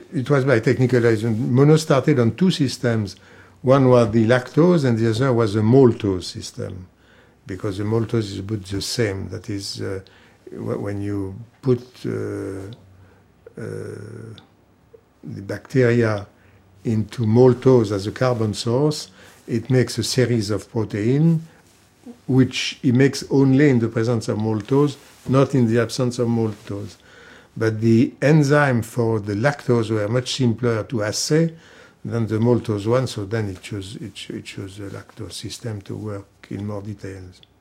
it was by technical reason. Monod started on two systems. One was the lactose and the other was the maltose system, because the maltose is about the same. That is, when you put the bacteria into maltose as a carbon source, it makes a series of protein, which it makes only in the presence of maltose, not in the absence of maltose. But the enzyme for the lactose were much simpler to assay than the maltose one, so then it chose the lactose system to work in more details.